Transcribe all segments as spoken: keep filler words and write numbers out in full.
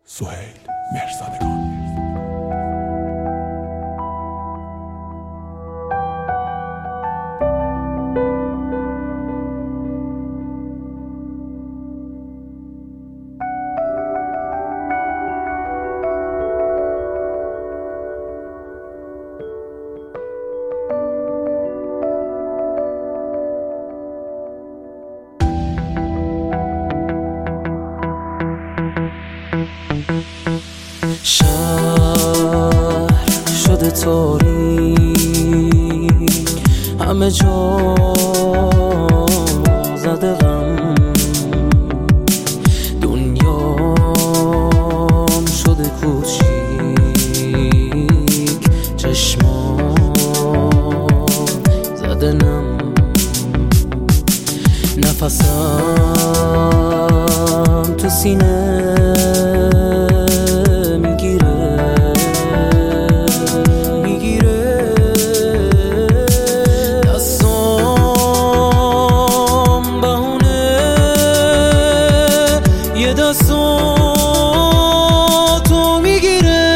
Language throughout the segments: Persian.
سهیل مهرزادگان. شهر شده تاریک، همه جا زده غم، دنیام شده کوچیک، چشمام زده نم، نفسم تو سینه دستاتو میگیره،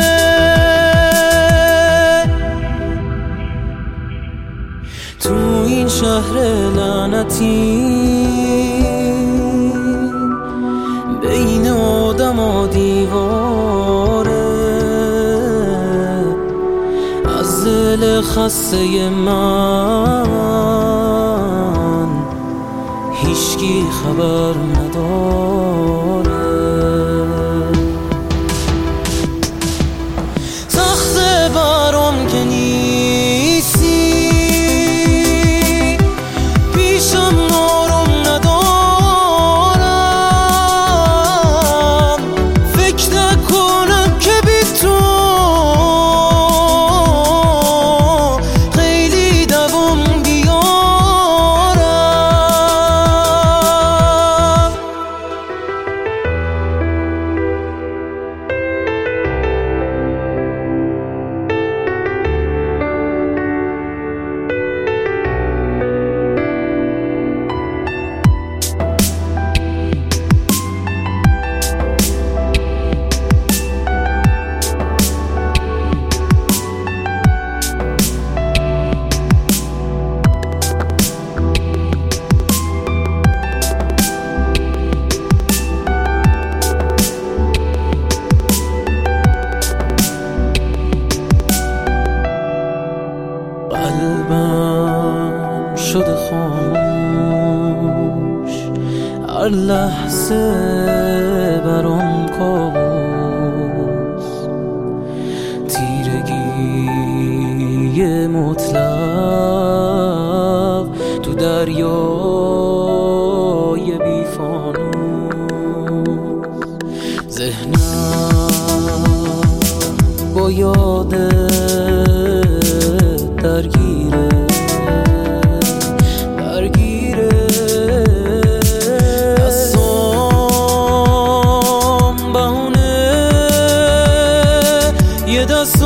تو این شهر لعنتی بین آدم و دیواره، از دل خسته من هیچکی خبر نداره. سخته برام که نیستی، پیشم آروم ندارم، فکر نکنم که بی تو خیلی دوام قلبم شده خاموش، هر لحظه برام کابوس، تیرگی مطلق تو دریای بی فانوس، ذهنم با یاده درگیره درگیره، دستام بهونه یه دست